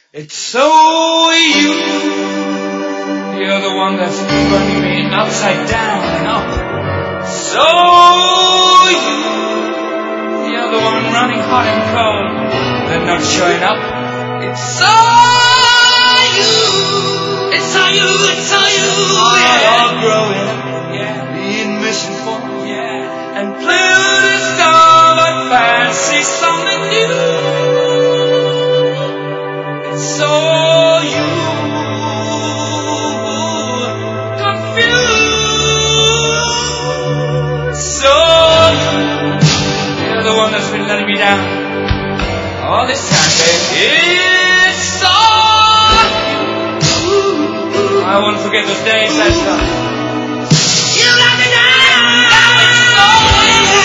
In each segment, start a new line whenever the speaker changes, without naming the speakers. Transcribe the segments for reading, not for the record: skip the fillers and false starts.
It's so you. You're the one that's running me upside down and up. So you. You're the one running hot and cold and not showing up. It's so you. It's all you. It's all you. Yeah. All growing up. Yeah. Being misinformed. Yeah. And play to discover fancy something new. It's so you. Confused. So you. You're the one that's been letting me down all this time, baby. It's all you. I won't forget those days I saw. You let me down. It's all you.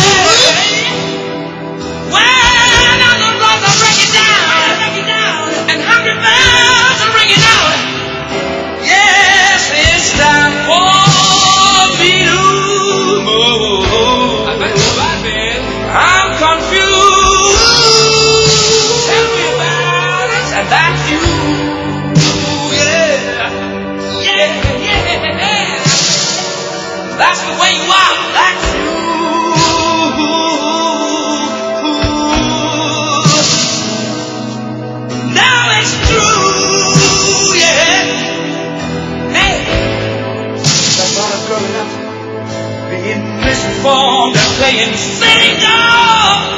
When other roads are breaking down, and hungry bells are ringing out. Yes, it's time for me to move. I bet you're right, man. I'm confused. Tell me about it, and that's you. Yeah. That's the way you are. That's you. Now it's true. Yeah. Hey. That's all of growing up, being misinformed and playing single.